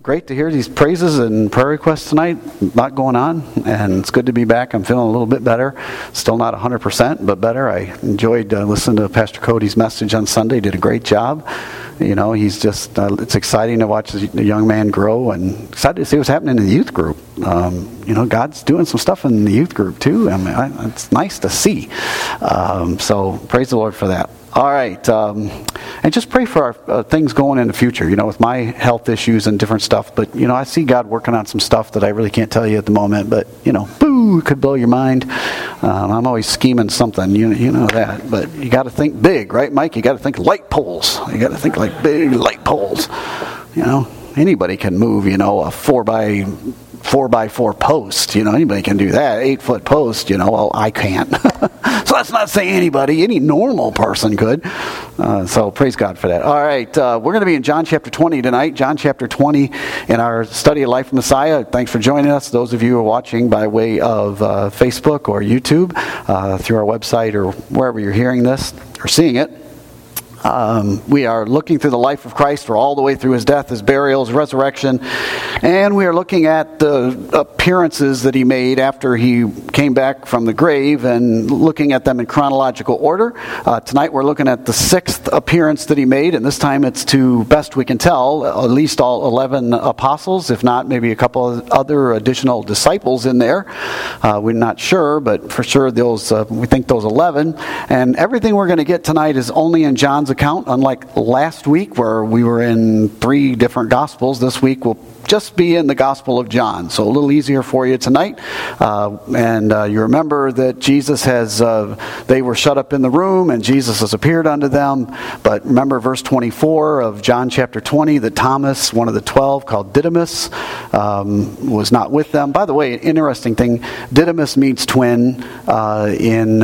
great to hear these praises and prayer requests tonight. A lot going on, and it's good to be back. I'm feeling a little bit better. Still not 100%, but better. I enjoyed listening to Pastor Cody's message on Sunday. He did a great job. You know, he's just, it's exciting to watch the young man grow, and excited to see what's happening in the youth group. You know, God's doing some stuff in the youth group too. I mean, it's nice to see. So praise the Lord for that. All right, and just pray for our things going in the future, you know, with my health issues and different stuff. But, you know, I see God working on some stuff that I really can't tell you at the moment. But, you know, it could blow your mind. I'm always scheming something, you know that. But you got to think big, right, Mike? You got to think light poles. You got to think like big light poles. You know, anybody can move, you know, a 4x4 post, you know, anybody can do that. 8-foot post, you know, well, I can't. So let's not say anybody, any normal person could. So praise God for that. All right, we're going to be in John chapter 20 tonight. John chapter 20 in our study of Life of Messiah. Thanks for joining us. Those of you who are watching by way of Facebook or YouTube, through our website or wherever you're hearing this or seeing it. We are looking through the life of Christ. We're all the way through his death, his burial, his resurrection. And we are looking at the appearances that he made after he came back from the grave and looking at them in chronological order. Tonight we're looking at the 6th appearance that he made, and this time it's to, best we can tell, at least all 11 apostles, if not maybe a couple of other additional disciples in there. We're not sure, but for sure we think those 11. And everything we're going to get tonight is only in John's account, unlike last week where we were in 3 different Gospels. This week we'll just be in the Gospel of John, so a little easier for you tonight. And you remember that Jesus they were shut up in the room and Jesus has appeared unto them. But remember verse 24 of John chapter 20 that Thomas, one of the 12 called Didymus, was not with them. By the way, interesting thing, Didymus means twin in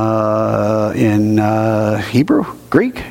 Hebrew? Greek.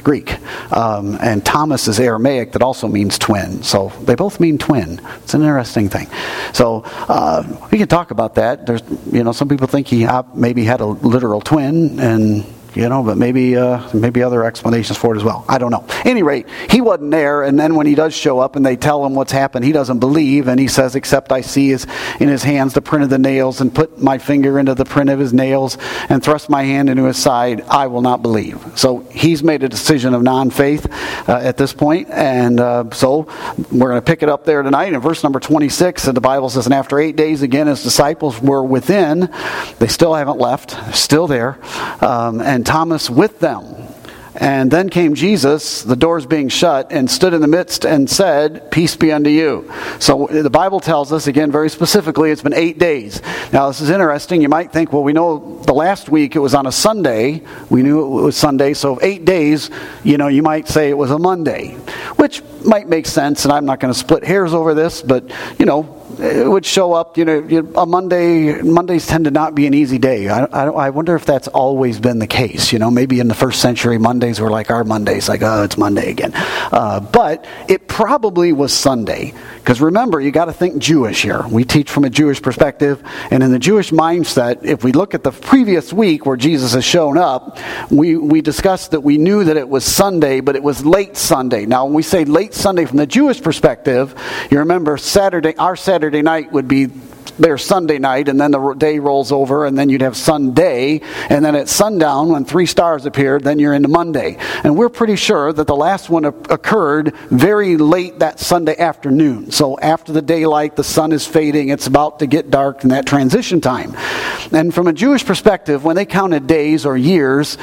And Thomas is Aramaic that also means twin. So they both mean twin. It's an interesting thing. So we can talk about that. There's, you know, some people think he maybe had a literal twin, and you know, but maybe other explanations for it as well. I don't know. At any rate, he wasn't there, and then when he does show up and they tell him what's happened, he doesn't believe, and he says, except I see in his hands the print of the nails, and put my finger into the print of his nails, and thrust my hand into his side, I will not believe. So he's made a decision of non-faith at this point, and so we're going to pick it up there tonight in verse number 26, and the Bible says, and after 8 days again his disciples were within. They still haven't left. They're still there. And Thomas with them. And then came Jesus, the doors being shut, and stood in the midst and said, peace be unto you. So the Bible tells us, again, very specifically, it's been 8 days. Now, this is interesting. You might think, well, we know the last week it was on a Sunday. We knew it was Sunday. So 8 days, you know, you might say it was a Monday, which might make sense. And I'm not going to split hairs over this, but, you know, it would show up, you know, a Monday. Mondays tend to not be an easy day. I wonder if that's always been the case. You know, maybe in the first century, Mondays were like our Mondays, like, oh, it's Monday again. But it probably was Sunday. Because remember, you got to think Jewish here. We teach from a Jewish perspective. And in the Jewish mindset, if we look at the previous week where Jesus has shown up, we discussed that we knew that it was Sunday, but it was late Sunday. Now, when we say late Sunday from the Jewish perspective, you remember our Saturday night would be their Sunday night, and then the day rolls over, and then you'd have Sunday, and then at sundown, when 3 stars appeared, then you're into Monday. And we're pretty sure that the last one occurred very late that Sunday afternoon. So after the daylight, the sun is fading, it's about to get dark in that transition time. And from a Jewish perspective, when they counted days or years,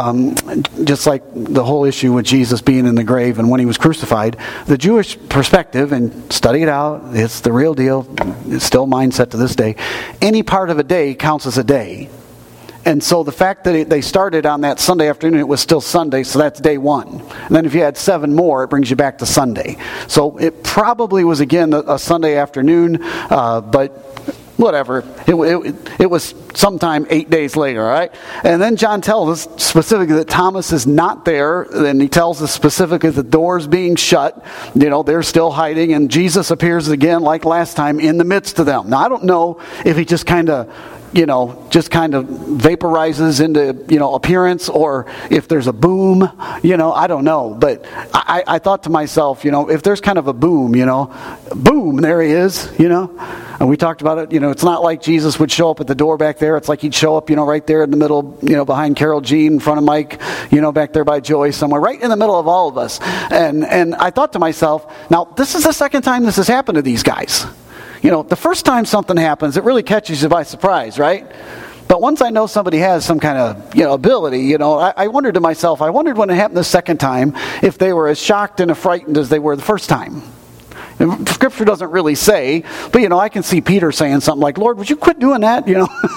just like the whole issue with Jesus being in the grave and when he was crucified, the Jewish perspective, and study it out, it's the real deal, it's still mindset to this day, any part of a day counts as a day. And so the fact that they started on that Sunday afternoon, it was still Sunday, so that's day 1. And then if you had 7 more, it brings you back to Sunday. So it probably was, again, a Sunday afternoon, but whatever. It was sometime 8 days later, all right? And then John tells us specifically that Thomas is not there, and he tells us specifically the doors being shut. You know, they're still hiding, and Jesus appears again, like last time, in the midst of them. Now, I don't know if he just kind of just kind of vaporizes into, appearance, or if there's a boom, I don't know. But I thought to myself, if there's kind of a boom, boom, there he is, And we talked about it, it's not like Jesus would show up at the door back there. It's like he'd show up, right there in the middle, behind Carol Jean, in front of Mike, back there by Joey somewhere, right in the middle of all of us. And I thought to myself, now, this is the second time this has happened to these guys. The first time something happens, it really catches you by surprise, right? But once I know somebody has some kind of, ability, I wondered to myself, when it happened the second time, if they were as shocked and as frightened as they were the first time. And Scripture doesn't really say, but, I can see Peter saying something like, Lord, would you quit doing that?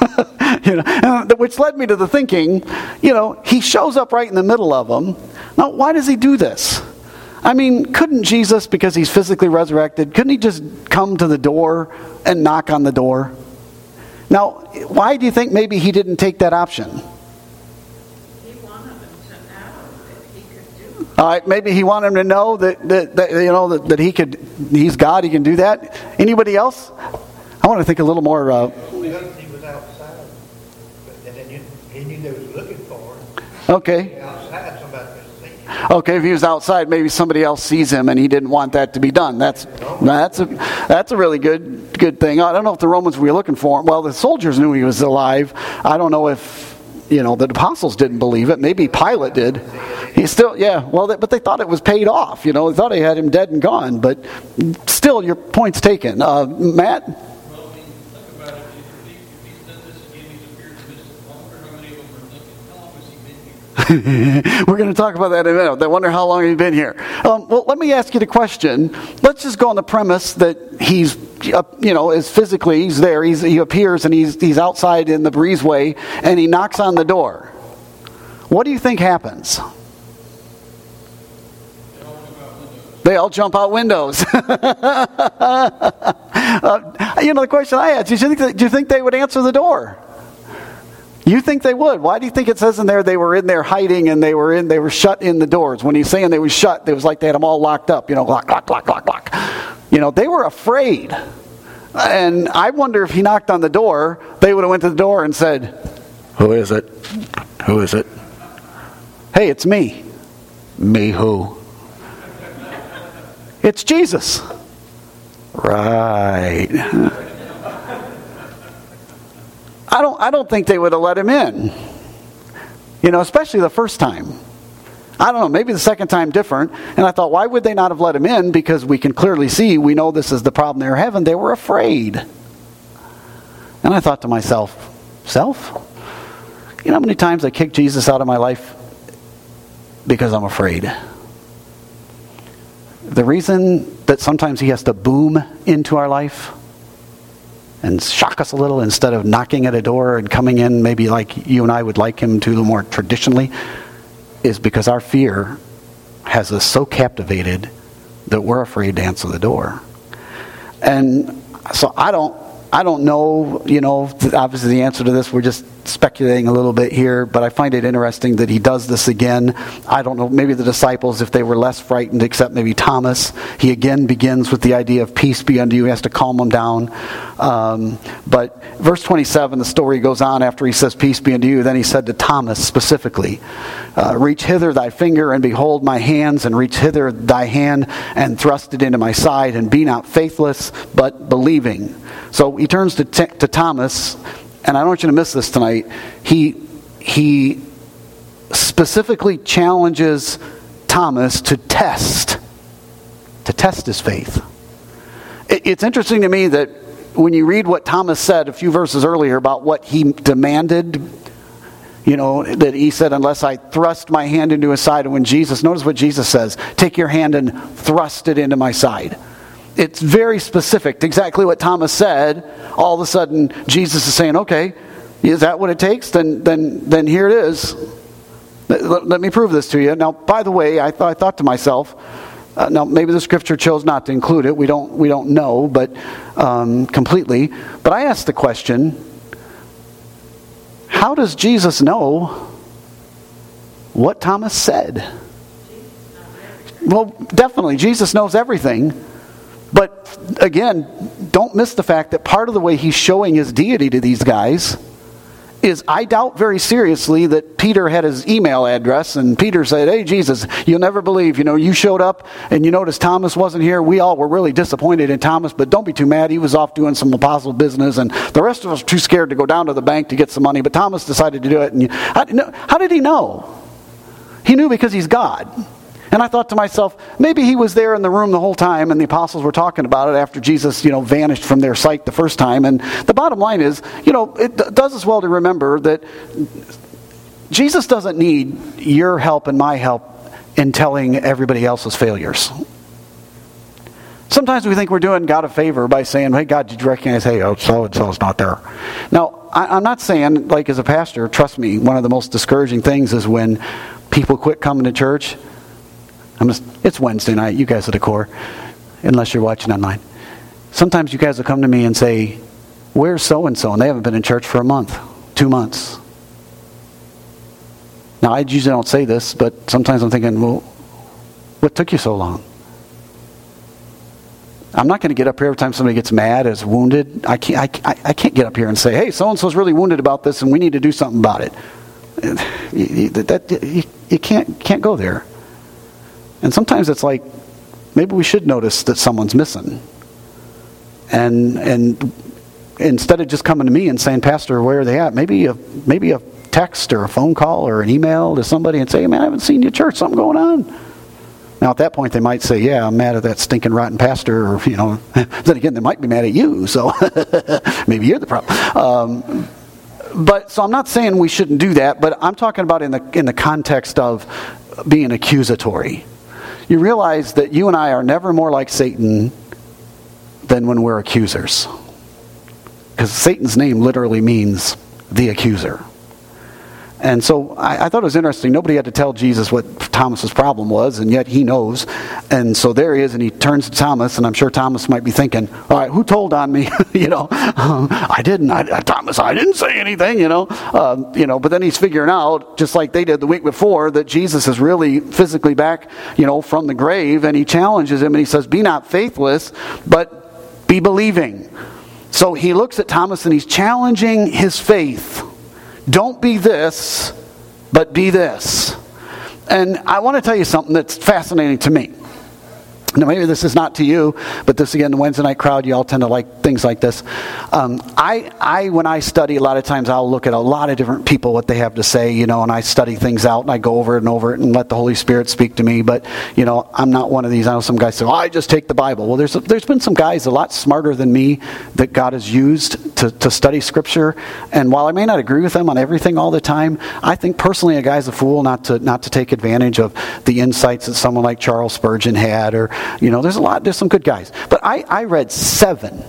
Which led me to the thinking, he shows up right in the middle of them. Now, why does he do this? I mean, couldn't Jesus, because he's physically resurrected, couldn't he just come to the door and knock on the door? Now, why do you think maybe he didn't take that option? He wanted them to know that he could do it. All right, maybe he wanted them to know that he's God, he can do that. Anybody else? I want to think a little more. He was outside, and then he knew they was looking for him. Okay. Outside, somebody could see him. Okay, if he was outside, maybe somebody else sees him, and he didn't want that to be done. That's a really good thing. I don't know if the Romans were looking for him. Well, the soldiers knew he was alive. I don't know if the apostles didn't believe it. Maybe Pilate did. But they thought it was paid off. They thought they had him dead and gone. But still, your point's taken. Matt? Well, think about it. If he's done this again, he's appeared to this longer. How many of them are looking? How long has he been here? We're going to talk about that in a minute. I wonder how long he's been here. Well, let me ask you the question. Let's just go on the premise that he's, is physically, he's there. He appears and he's outside in the breezeway and he knocks on the door. What do you think happens? They all jump out windows. The question I asked, do you think they would answer the door? You think they would? Why do you think it says in there they were in there hiding and they were shut in the doors? When he's saying they were shut, it was like they had them all locked up. Lock, lock, lock, lock, lock. They were afraid. And I wonder if he knocked on the door, they would have went to the door and said, "Who is it? Who is it? Hey, it's me." Me who? It's Jesus. Right. I don't think they would have let him in. Especially the first time. I don't know, maybe the second time different. And I thought, why would they not have let him in? Because we can clearly see, we know this is the problem they were having. They were afraid. And I thought to myself, you know how many times I kicked Jesus out of my life? Because I'm afraid. The reason that sometimes he has to boom into our life and shock us a little instead of knocking at a door and coming in maybe like you and I would like him to more traditionally is because our fear has us so captivated that we're afraid to answer the door. And so I don't know, obviously the answer to this, we're just speculating a little bit here, but I find it interesting that he does this again. I don't know, maybe the disciples, if they were less frightened, except maybe Thomas, he again begins with the idea of peace be unto you. He has to calm them down. But verse 27, the story goes on after he says peace be unto you. Then he said to Thomas specifically, reach hither thy finger and behold my hands, and reach hither thy hand and thrust it into my side, and be not faithless but believing. So he turns to Thomas, and I don't want you to miss this tonight. He specifically challenges Thomas to test his faith. It's interesting to me that when you read what Thomas said a few verses earlier about what he demanded, that he said, unless I thrust my hand into his side, and when notice what Jesus says, take your hand and thrust it into my side. It's very specific to exactly what Thomas said. All of a sudden, Jesus is saying, okay, is that what it takes? Then here it is. Let me prove this to you. Now, by the way, I thought to myself, now maybe the Scripture chose not to include it. We don't know, but completely. But I asked the question, how does Jesus know what Thomas said? Well, definitely, Jesus knows everything. But again, don't miss the fact that part of the way he's showing his deity to these guys is I doubt very seriously that Peter had his email address and Peter said, hey, Jesus, you'll never believe, you showed up and you noticed Thomas wasn't here. We all were really disappointed in Thomas, but don't be too mad. He was off doing some apostle business and the rest of us were too scared to go down to the bank to get some money, but Thomas decided to do it. And how did he know? He knew because he's God. And I thought to myself, maybe he was there in the room the whole time and the apostles were talking about it after Jesus, vanished from their sight the first time. And the bottom line is, it does us well to remember that Jesus doesn't need your help and my help in telling everybody else's failures. Sometimes we think we're doing God a favor by saying, hey, God, did you recognize, hey, so-and-so's not there. Now, I'm not saying, like as a pastor, trust me, one of the most discouraging things is when people quit coming to church. It's Wednesday night, you guys are the core, unless you're watching online. Sometimes you guys will come to me and say, where's so-and-so? And they haven't been in church for a month, 2 months. Now, I usually don't say this, but sometimes I'm thinking, well, what took you so long? I'm not going to get up here every time somebody gets mad, is wounded. I can't get up here and say, hey, so-and-so's really wounded about this and we need to do something about it. You can't go there. And sometimes it's like, maybe we should notice that someone's missing. And instead of just coming to me and saying, Pastor, where are they at? Maybe a text or a phone call or an email to somebody and say, hey, man, I haven't seen you at church. Something going on. Now, at that point, they might say, yeah, I'm mad at that stinking rotten pastor. Or, then again, they might be mad at you. So maybe you're the problem. So I'm not saying we shouldn't do that, but I'm talking about in the context of being accusatory. You realize that you and I are never more like Satan than when we're accusers. Because Satan's name literally means the accuser. And so I thought it was interesting. Nobody had to tell Jesus what Thomas's problem was, and yet he knows. And so there he is, and he turns to Thomas, and I'm sure Thomas might be thinking, all right, who told on me? I didn't. Thomas, I didn't say anything, But then he's figuring out, just like they did the week before, that Jesus is really physically back, from the grave, and he challenges him, and he says, be not faithless, but be believing. So he looks at Thomas, and he's challenging his faith. Don't be this, but be this. And I want to tell you something that's fascinating to me. Now, maybe this is not to you, but this, again, the Wednesday night crowd, you all tend to like things like this. When I study, a lot of times I'll look at a lot of different people, what they have to say, and I study things out, and I go over it and let the Holy Spirit speak to me. But, I'm not one of these. I know some guys say, I just take the Bible. Well, there's been some guys a lot smarter than me that God has used to study Scripture. And while I may not agree with them on everything all the time, I think personally a guy's a fool not to take advantage of the insights that someone like Charles Spurgeon had, or there's some good guys. But I read seven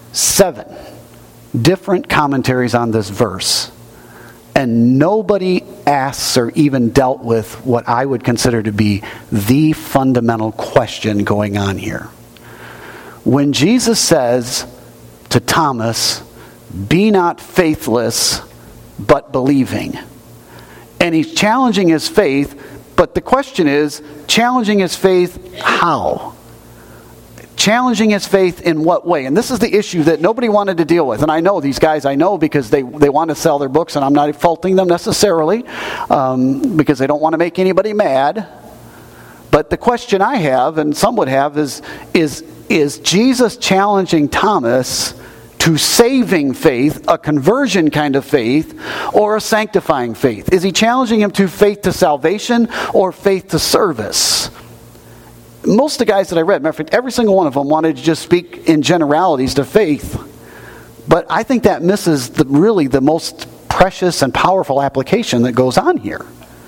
different commentaries on this verse, and nobody asks or even dealt with what I would consider to be the fundamental question going on here. When Jesus says to Thomas, be not faithless, but believing, and he's challenging his faith, but the question is, challenging his faith how? Challenging his faith in what way? And this is the issue that nobody wanted to deal with. And I know these guys, because they want to sell their books, and I'm not faulting them necessarily, because they don't want to make anybody mad. But the question I have, and some would have, is Jesus challenging Thomas to saving faith, a conversion kind of faith, or a sanctifying faith? Is he challenging him to faith to salvation or faith to service? Most of the guys that I read, matter of fact, every single one of them wanted to just speak in generalities to faith. But I think that misses really the most precious and powerful application that goes on here.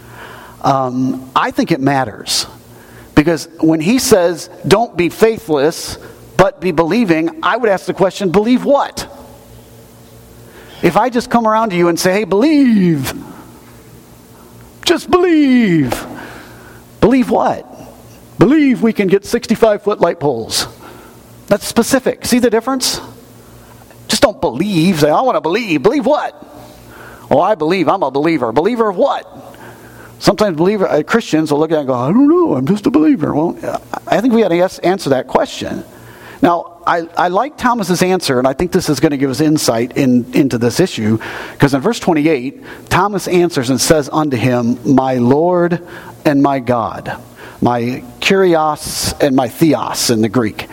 I think it matters. Because when he says, don't be faithless, but be believing, I would ask the question, believe what? If I just come around to you and say, hey, believe. Just believe. Believe what? Believe we can get 65-foot light poles. That's specific. See the difference? Just don't believe. Say, I want to believe. Believe what? Oh, I believe. I'm a believer. Believer of what? Sometimes Christians will look at it and go, I don't know. I'm just a believer. Well, I think we got to answer that question. Now, I like Thomas's answer, and I think this is going to give us insight into this issue, because in verse 28, Thomas answers and says unto him, my Lord and my God. My kurios and my theos in the Greek.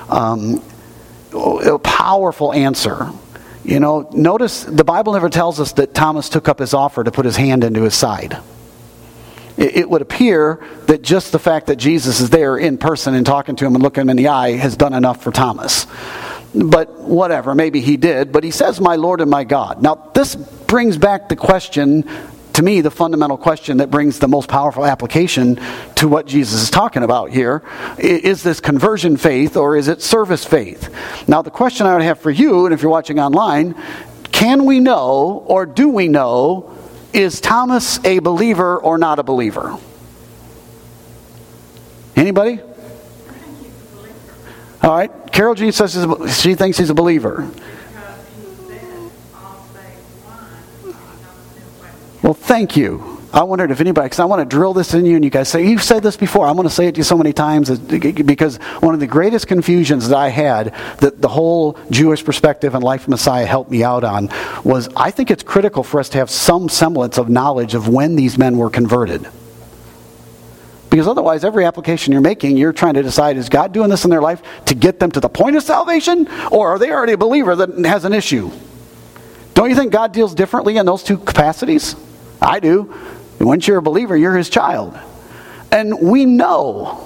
A powerful answer. You know, notice the Bible never tells us that Thomas took up his offer to put his hand into his side. It would appear that just the fact that Jesus is there in person and talking to him and looking him in the eye has done enough for Thomas. But whatever, maybe he did. But he says, my Lord and my God. Now, this brings back the question, to me, the fundamental question that brings the most powerful application to what Jesus is talking about here. Is this conversion faith or is it service faith? Now, the question I would have for you, and if you're watching online, can we know or do we know, is Thomas a believer or not a believer? Anybody? All right. Carol Jean says she thinks he's a believer. Well, thank you. I wondered if anybody, because I want to drill this in you, and you guys say, you've said this before. I'm going to say it to you so many times, because one of the greatest confusions that I had, that the whole Jewish perspective and Life of Messiah helped me out on, was I think it's critical for us to have some semblance of knowledge of when these men were converted. Because otherwise, every application you're making, you're trying to decide, is God doing this in their life to get them to the point of salvation? Or are they already a believer that has an issue? Don't you think God deals differently in those two capacities? I do. Once you're a believer, you're his child. And we know,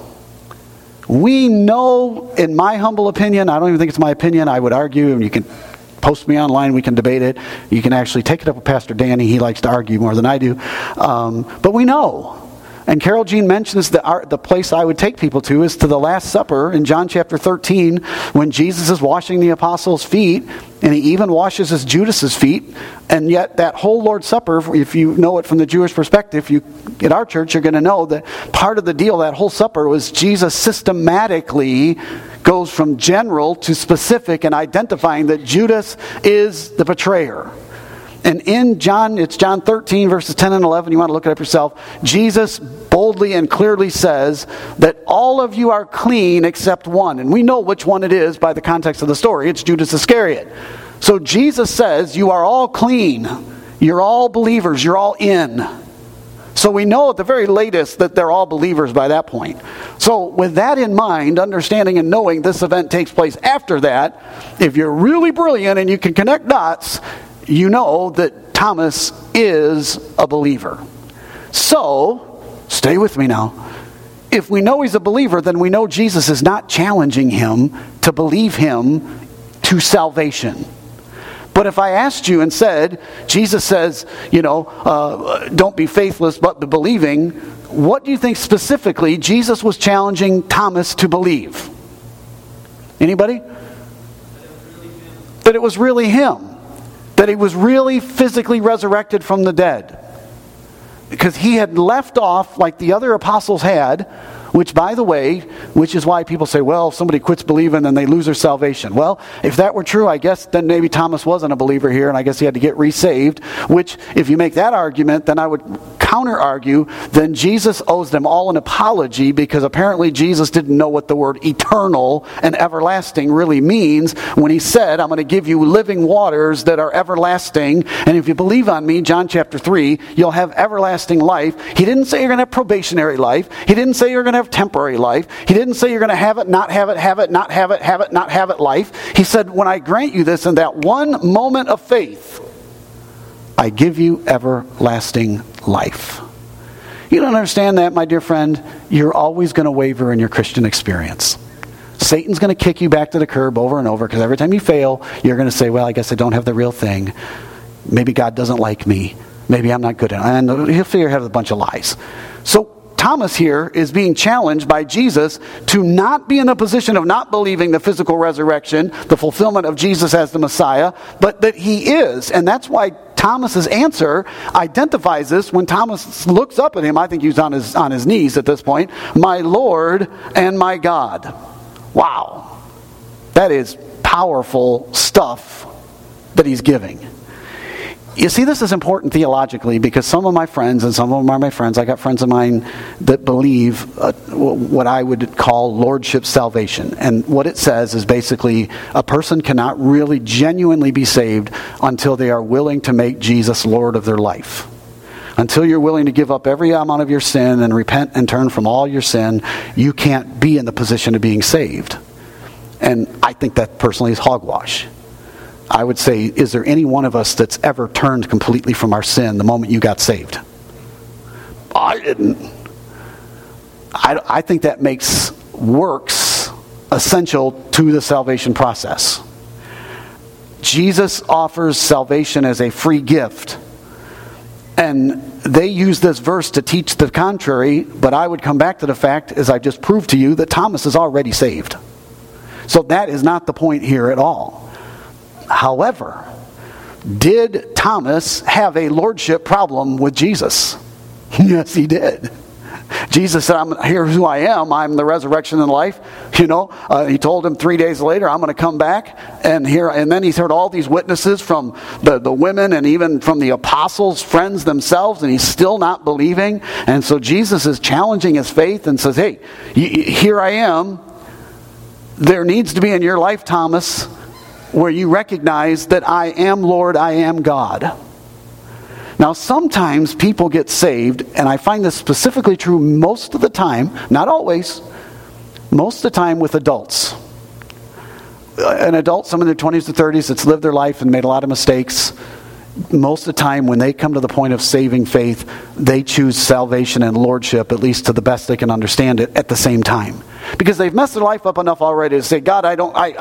in my humble opinion, I don't even think it's my opinion, I would argue, and you can post me online, we can debate it. You can actually take it up with Pastor Danny, he likes to argue more than I do. But we know. And Carol Jean mentions the place I would take people to is to the Last Supper in John chapter 13, when Jesus is washing the apostles' feet, and he even washes Judas's feet. And yet that whole Lord's Supper, if you know it from the Jewish perspective, at our church you're going to know that part of the deal, that whole supper, was Jesus systematically goes from general to specific and identifying that Judas is the betrayer. And in John, it's John 13, verses 10 and 11, you want to look it up yourself, Jesus boldly and clearly says that all of you are clean except one. And we know which one it is by the context of the story. It's Judas Iscariot. So Jesus says, you are all clean. You're all believers. You're all in. So we know at the very latest that they're all believers by that point. So with that in mind, understanding and knowing this event takes place after that, if you're really brilliant and you can connect dots, you know that Thomas is a believer. So, stay with me now. If we know he's a believer, then we know Jesus is not challenging him to believe him to salvation. But if I asked you and said, Jesus says, don't be faithless but be believing, what do you think specifically Jesus was challenging Thomas to believe? Anybody? That it was really him. That he was really physically resurrected from the dead. Because he had left off like the other apostles had, which, by the way, which is why people say, well, if somebody quits believing, then they lose their salvation. Well, if that were true, I guess then maybe Thomas wasn't a believer here, and I guess he had to get resaved, which, if you make that argument, then I would counter-argue, then Jesus owes them all an apology, because apparently Jesus didn't know what the word eternal and everlasting really means when he said, I'm going to give you living waters that are everlasting, and if you believe on me, John chapter 3, you'll have everlasting life. He didn't say you're going to have probationary life. He didn't say you're going to have temporary life. He didn't say you're going to have it, not have it, have it, not have it, have it, not have it life. He said, when I grant you this in that one moment of faith, I give you everlasting life. You don't understand that, my dear friend? You're always going to waver in your Christian experience. Satan's going to kick you back to the curb over and over, because every time you fail, you're going to say, well, I guess I don't have the real thing. Maybe God doesn't like me. Maybe I'm not good enough. And he'll figure out a bunch of lies. So Thomas here is being challenged by Jesus to not be in a position of not believing the physical resurrection, the fulfillment of Jesus as the Messiah, but that he is. And that's why Thomas's answer identifies this when Thomas looks up at him. I think he was on his knees at this point. My Lord and my God. Wow. That is powerful stuff that he's giving. You see, this is important theologically because some of my friends, and some of them are my friends, I got friends of mine that believe what I would call lordship salvation. And what it says is basically a person cannot really genuinely be saved until they are willing to make Jesus Lord of their life. Until you're willing to give up every amount of your sin and repent and turn from all your sin, you can't be in the position of being saved. And I think that personally is hogwash. I would say, is there any one of us that's ever turned completely from our sin the moment you got saved? I didn't. I think that makes works essential to the salvation process. Jesus offers salvation as a free gift. And they use this verse to teach the contrary, but I would come back to the fact, as I just proved to you, that Thomas is already saved. So that is not the point here at all. However, did Thomas have a lordship problem with Jesus? Yes, he did. Jesus said, here's who I am. I'm the resurrection and life. He told him 3 days later, I'm going to come back. And then he's heard all these witnesses from the women and even from the apostles' friends themselves, and he's still not believing. And so Jesus is challenging his faith and says, hey, here I am. There needs to be in your life, Thomas, where you recognize that I am Lord, I am God. Now, sometimes people get saved, and I find this specifically true most of the time, not always, most of the time with adults. An adult, some in their 20s to 30s, that's lived their life and made a lot of mistakes. Most of the time, when they come to the point of saving faith, they choose salvation and lordship, at least to the best they can understand it, at the same time. Because they've messed their life up enough already to say, God,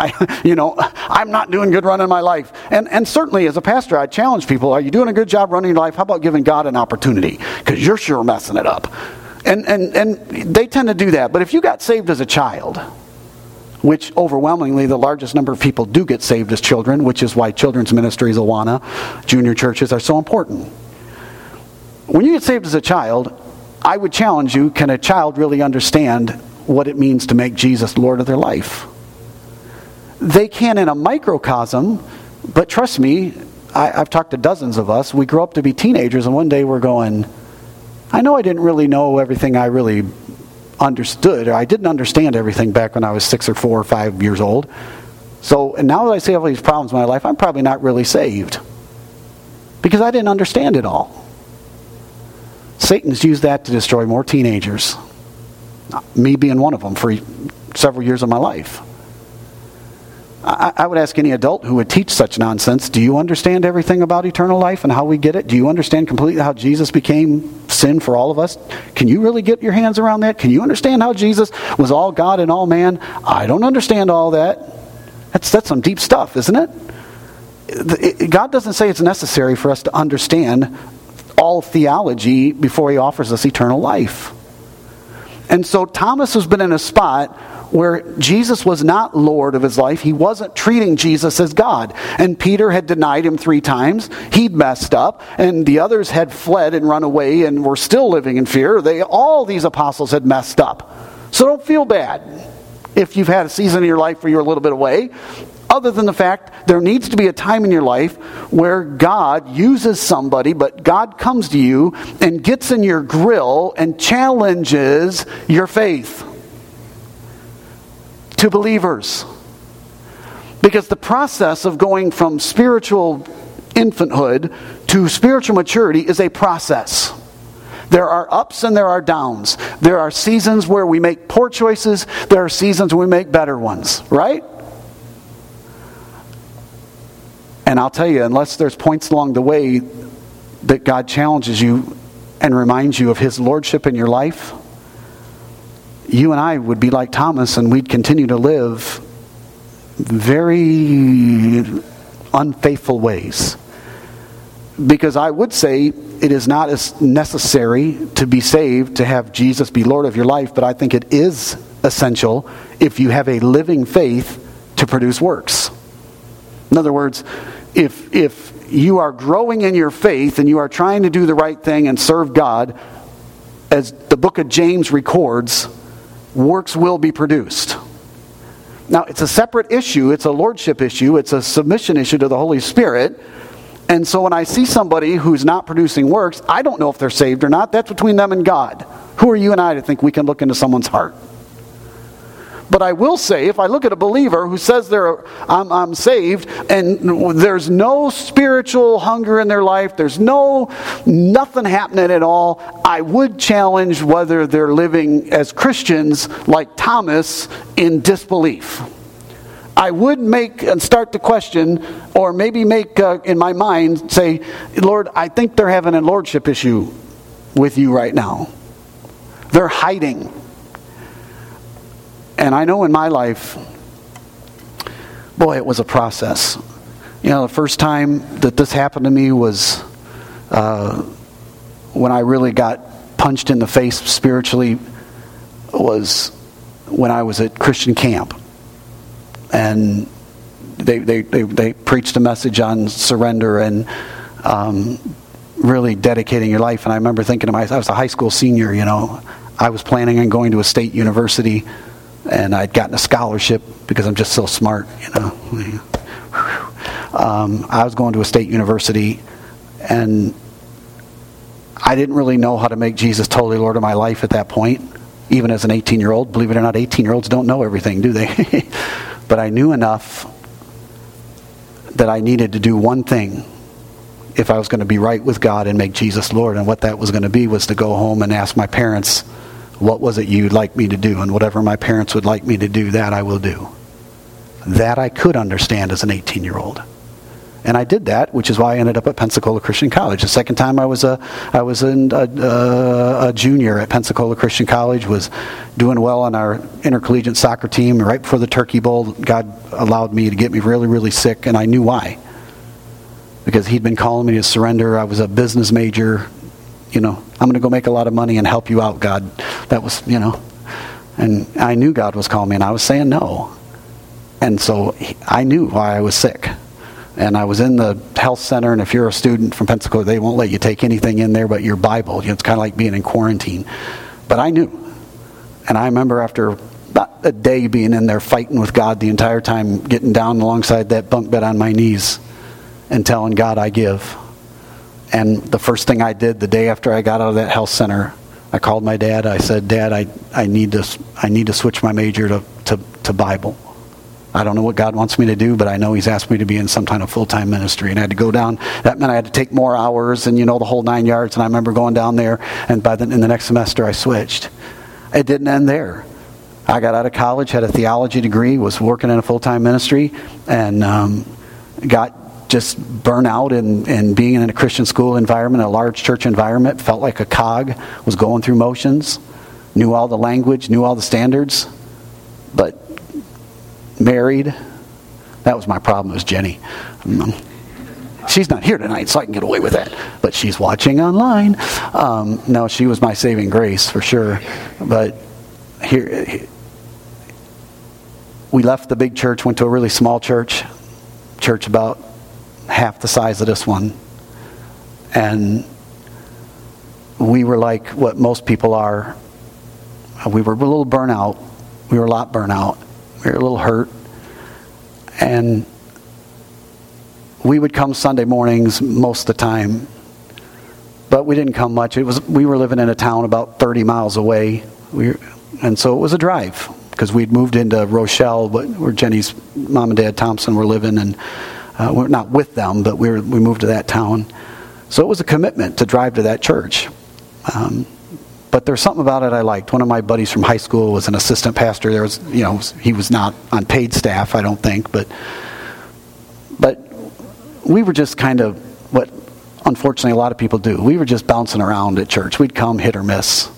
I'm not doing good running my life. And certainly as a pastor, I challenge people, are you doing a good job running your life? How about giving God an opportunity? Because you're sure messing it up. And they tend to do that. But if you got saved as a child, which overwhelmingly the largest number of people do get saved as children, which is why children's ministries, Awana, junior churches are so important. When you get saved as a child, I would challenge you, can a child really understand what it means to make Jesus Lord of their life? They can in a microcosm, but trust me, I've talked to dozens of us. We grow up to be teenagers, and one day we're going, I know I didn't really know everything I really understood, or I didn't understand everything back when I was 6 or 4 or 5 years old. So, and now that I see all these problems in my life, I'm probably not really saved. Because I didn't understand it all. Satan's used that to destroy more teenagers. Me being one of them for several years of my life. I would ask any adult who would teach such nonsense, do you understand everything about eternal life and how we get it? Do you understand completely how Jesus became sin for all of us? Can you really get your hands around that? Can you understand how Jesus was all God and all man? I don't understand all that. That's some deep stuff, isn't it? God doesn't say it's necessary for us to understand all theology before he offers us eternal life. And so Thomas has been in a spot where Jesus was not Lord of his life. He wasn't treating Jesus as God. And Peter had denied him 3 times. He'd messed up. And the others had fled and run away and were still living in fear. All these apostles had messed up. So don't feel bad if you've had a season in your life where you're a little bit away. Other than the fact, there needs to be a time in your life where God uses somebody, but God comes to you and gets in your grill and challenges your faith to believers. Because the process of going from spiritual infanthood to spiritual maturity is a process. There are ups and there are downs. There are seasons where we make poor choices. There are seasons where we make better ones, right? And I'll tell you, unless there's points along the way that God challenges you and reminds you of his lordship in your life, you and I would be like Thomas and we'd continue to live very unfaithful ways. Because I would say it is not as necessary to be saved to have Jesus be Lord of your life, but I think it is essential if you have a living faith to produce works. In other words, if you are growing in your faith and you are trying to do the right thing and serve God, as the book of James records, works will be produced. Now, it's a separate issue. It's a lordship issue. It's a submission issue to the Holy Spirit. And so when I see somebody who's not producing works, I don't know if they're saved or not. That's between them and God. Who are you and I to think we can look into someone's heart? But I will say, if I look at a believer who says I'm saved, and there's no spiritual hunger in their life, there's nothing happening at all, I would challenge whether they're living as Christians like Thomas in disbelief. I would start to question, or maybe make in my mind, say, Lord, I think they're having a lordship issue with you right now. They're hiding. And I know in my life, boy, it was a process. The first time that this happened to me was when I really got punched in the face spiritually, was when I was at Christian camp. And they preached a message on surrender and really dedicating your life. And I remember thinking to myself, I was a high school senior, I was planning on going to a state university. And I'd gotten a scholarship because I'm just so smart, I was going to a state university, and I didn't really know how to make Jesus totally Lord of my life at that point, even as an 18-year-old. Believe it or not, 18-year-olds don't know everything, do they? But I knew enough that I needed to do one thing if I was going to be right with God and make Jesus Lord. And what that was going to be was to go home and ask my parents, what was it you'd like me to do? And whatever my parents would like me to do, that I will do. That I could understand as an 18-year-old. And I did that, which is why I ended up at Pensacola Christian College. The second time I was a junior at Pensacola Christian College, was doing well on our intercollegiate soccer team. Right before the Turkey Bowl, God allowed me to get me really, really sick, and I knew why. Because He'd been calling me to surrender. I was a business major. I'm going to go make a lot of money and help you out, God. That was, and I knew God was calling me, and I was saying no. And so I knew why I was sick. And I was in the health center, and if you're a student from Pensacola, they won't let you take anything in there but your Bible. It's kind of like being in quarantine. But I knew. And I remember after about a day being in there fighting with God the entire time, getting down alongside that bunk bed on my knees and telling God, I give. And the first thing I did the day after I got out of that health center, I called my dad. I said, Dad, I need to switch my major to Bible. I don't know what God wants me to do, but I know He's asked me to be in some kind of full-time ministry. And I had to go down. That meant I had to take more hours and, the whole 9 yards. And I remember going down there, and in the next semester I switched. It didn't end there. I got out of college, had a theology degree, was working in a full-time ministry, and got just burnt out in being in a Christian school environment, a large church environment. Felt like a cog, was going through motions, knew all the language, knew all the standards, but married, that was my problem. It was Jenny. She's not here tonight, so I can get away with that. But she's watching online. No, she was my saving grace for sure. But here, we left the big church, went to a really small church about half the size of this one. And we were like what most people are. We were a little burnt out. We were a lot burnt out. We were a little hurt. And we would come Sunday mornings most of the time. But we didn't come much. We were living in a town about 30 miles away. And so it was a drive. Because we'd moved into Rochelle, where Jenny's mom and dad Thompson were living, and we're not with them, but we moved to that town. So it was a commitment to drive to that church. But there's something about it I liked. One of my buddies from high school was an assistant pastor. There was, he was not on paid staff, I don't think, but we were just kind of what, unfortunately, a lot of people do. We were just bouncing around at church. We'd come hit or miss.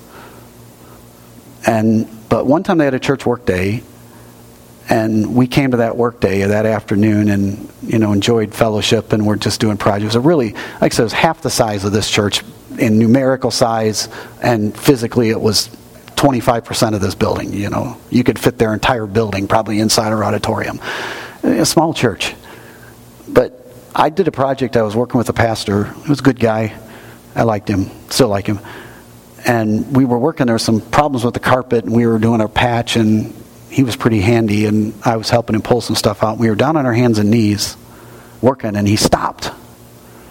But one time they had a church work day, and we came to that work day that afternoon and, enjoyed fellowship, and we're just doing projects. It really, like I said, it was half the size of this church in numerical size, and physically it was 25% of this building. You could fit their entire building probably inside our auditorium. A small church. But I did a project. I was working with a pastor. He was a good guy. I liked him. Still like him. And we were working. There were some problems with the carpet, and we were doing a patch, and he was pretty handy, and I was helping him pull some stuff out. We were down on our hands and knees working, and he stopped.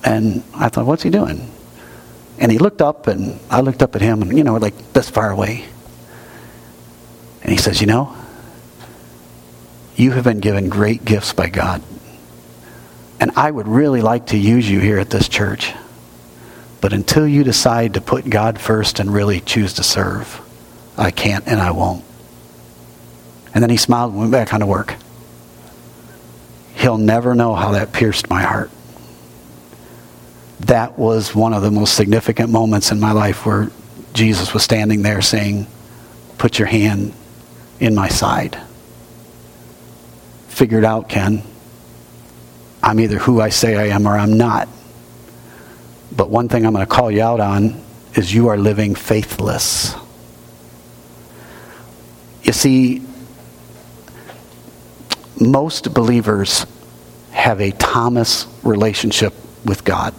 And I thought, what's he doing? And he looked up, and I looked up at him, and, we're like this far away. And he says, you have been given great gifts by God. And I would really like to use you here at this church. But until you decide to put God first and really choose to serve, I can't and I won't. And then he smiled and went back on to work. He'll never know how that pierced my heart. That was one of the most significant moments in my life where Jesus was standing there saying, put your hand in my side. Figure it out, Ken. I'm either who I say I am or I'm not. But one thing I'm going to call you out on is you are living faithless. You see, most believers have a Thomas relationship with God.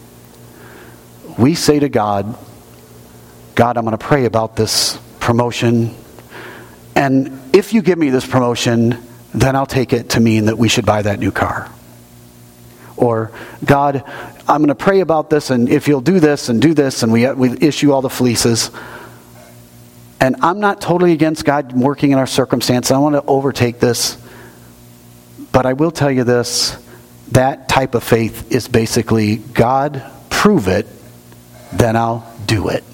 We say to God, God, I'm going to pray about this promotion. And if you give me this promotion, then I'll take it to mean that we should buy that new car. Or, God, I'm going to pray about this, and if you'll do this, and we issue all the fleeces. And I'm not totally against God working in our circumstance. I want to overtake this. But I will tell you this, that type of faith is basically, God, prove it, then I'll do it.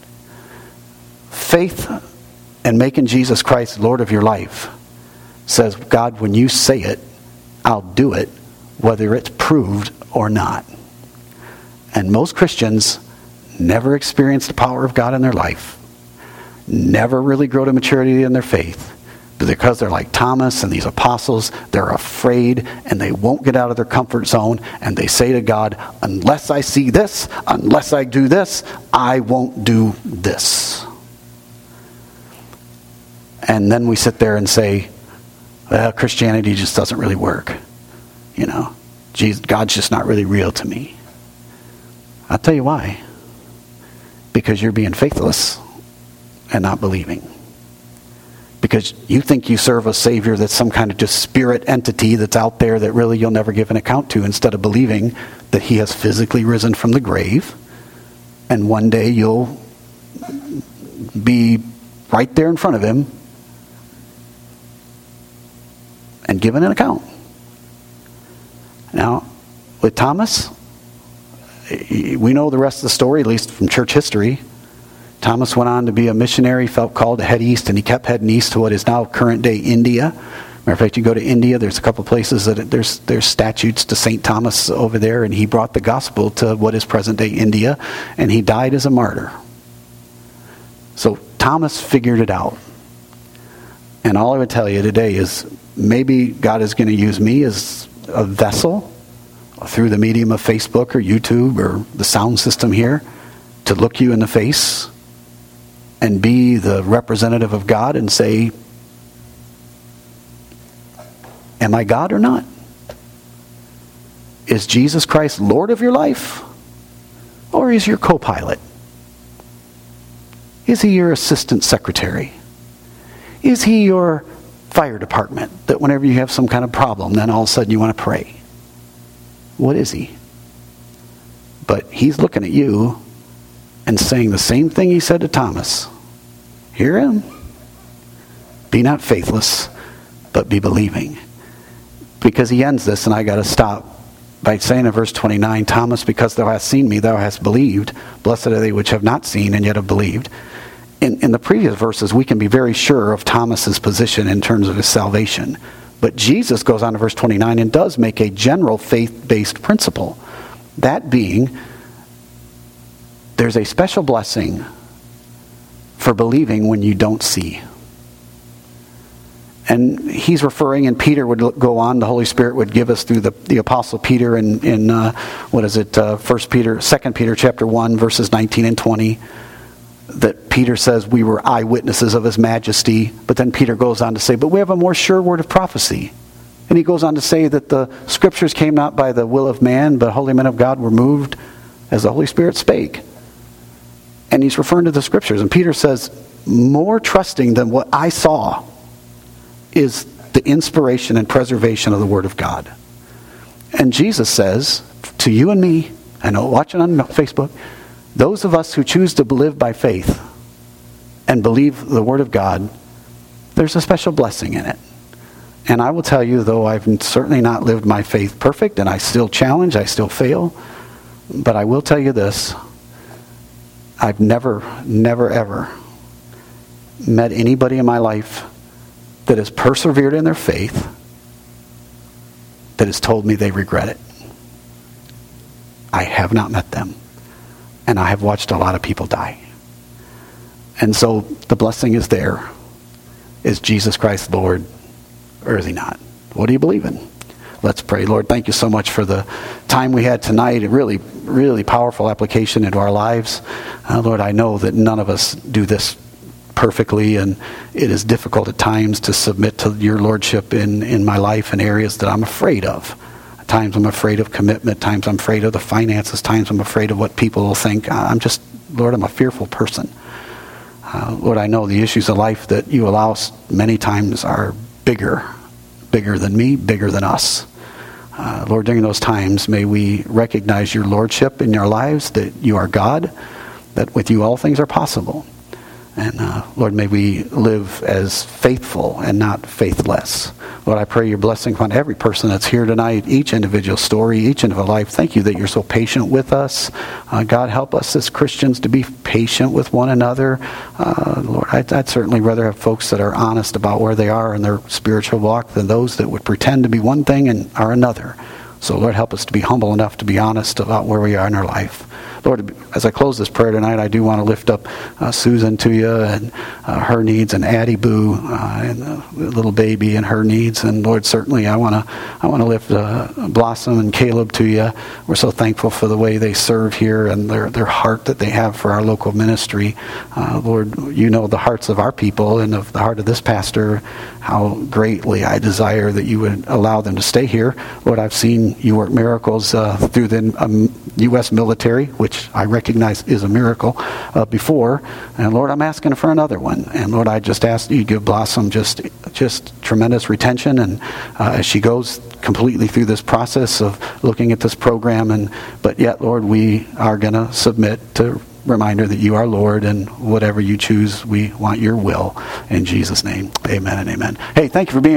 Faith in making Jesus Christ Lord of your life says, God, when you say it, I'll do it, whether it's proved or not. And most Christians never experience the power of God in their life, never really grow to maturity in their faith, because they're like Thomas and these apostles. They're afraid and they won't get out of their comfort zone, and they say to God, unless I see this, unless I do this, I won't do this. And then we sit there and say, well, Christianity just doesn't really work. God's just not really real to me. I'll tell you why. Because you're being faithless and not believing. Because you think you serve a Savior that's some kind of just spirit entity that's out there that really you'll never give an account to, instead of believing that He has physically risen from the grave, and one day you'll be right there in front of Him and given an account. Now, with Thomas, we know the rest of the story, at least from church history. Thomas went on to be a missionary, felt called to head east, and he kept heading east to what is now current-day India. Matter of fact, you go to India, there's a couple places that there's statues to St. Thomas over there, and he brought the gospel to what is present-day India, and he died as a martyr. So Thomas figured it out. And all I would tell you today is maybe God is going to use me as a vessel through the medium of Facebook or YouTube or the sound system here to look you in the face and be the representative of God and say, am I God or not? Is Jesus Christ Lord of your life? Or is your co-pilot? Is He your assistant secretary? Is He your fire department that whenever you have some kind of problem, then all of a sudden you want to pray? What is He? But He's looking at you and saying the same thing He said to Thomas. Hear Him. Be not faithless, but be believing. Because He ends this, and I got to stop, by saying in verse 29, Thomas, because thou hast seen me, thou hast believed. Blessed are they which have not seen and yet have believed. In the previous verses, we can be very sure of Thomas's position in terms of his salvation. But Jesus goes on to verse 29 and does make a general faith-based principle. That being, there's a special blessing for believing when you don't see. And he's referring, and Peter would go on, the Holy Spirit would give us through the Apostle Peter in 2 Peter chapter 1, verses 19 and 20, that Peter says we were eyewitnesses of His majesty. But then Peter goes on to say, but we have a more sure word of prophecy. And he goes on to say that the Scriptures came not by the will of man, but holy men of God were moved as the Holy Spirit spake. And he's referring to the Scriptures. And Peter says, more trusting than what I saw is the inspiration and preservation of the Word of God. And Jesus says, to you and me, and watching on Facebook, those of us who choose to live by faith and believe the Word of God, there's a special blessing in it. And I will tell you, though I've certainly not lived my faith perfect, and I still challenge, I still fail, but I will tell you this. I've never, ever met anybody in my life that has persevered in their faith that has told me they regret it. I have not met them. And I have watched a lot of people die. And so the blessing is there. Is Jesus Christ Lord, or is he not? What do you believe in? Let's pray. Lord, thank you so much for the time we had tonight. A really, really powerful application into our lives. Lord, I know that none of us do this perfectly, and it is difficult at times to submit to your lordship in my life in areas that I'm afraid of. At times I'm afraid of commitment. Times I'm afraid of the finances. Times I'm afraid of what people will think. Lord, I'm a fearful person. Lord, I know the issues of life that you allow us many times are bigger than me, bigger than us. Lord, during those times, may we recognize your lordship in our lives, that you are God, that with you all things are possible. And Lord, may we live as faithful and not faithless. Lord, I pray your blessing upon every person that's here tonight, each individual story, each individual life. Thank you that you're so patient with us. God, help us as Christians to be patient with one another. Lord, I'd certainly rather have folks that are honest about where they are in their spiritual walk than those that would pretend to be one thing and are another. So, Lord, help us to be humble enough to be honest about where we are in our life. Lord, as I close this prayer tonight, I do want to lift up Susan to you and her needs, and Addie Boo and the little baby and her needs. And Lord, certainly I want to lift Blossom and Caleb to you. We're so thankful for the way they serve here and their heart that they have for our local ministry. Lord, you know the hearts of our people and of the heart of this pastor, how greatly I desire that you would allow them to stay here. Lord, I've seen you work miracles through the U.S. military, which I recognize is a miracle before. And Lord, I'm asking for another one. And Lord, I just ask you to give Blossom just tremendous retention, and as she goes completely through this process of looking at this program. But yet, Lord, we are going to submit to reminder that you are Lord, and whatever you choose, we want your will. In Jesus' name, amen and amen. Hey, thank you for being